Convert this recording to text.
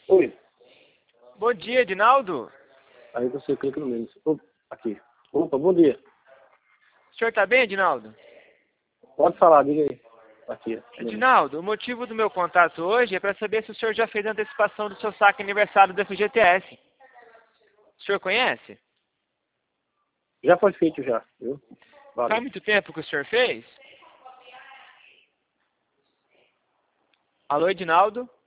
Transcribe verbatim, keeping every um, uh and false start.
Oi. Bom dia, Edinaldo. Aí você clica no menos. Opa, aqui. Opa, bom dia. O senhor está bem, Edinaldo? Pode falar, diga aí. Aqui. Edinaldo, o motivo do meu contato hoje é para saber se o senhor já fez a antecipação do seu saque aniversário do F G T S. O senhor conhece? Já foi feito já, viu? Valeu. Faz muito tempo que o senhor fez? Alô, Edinaldo?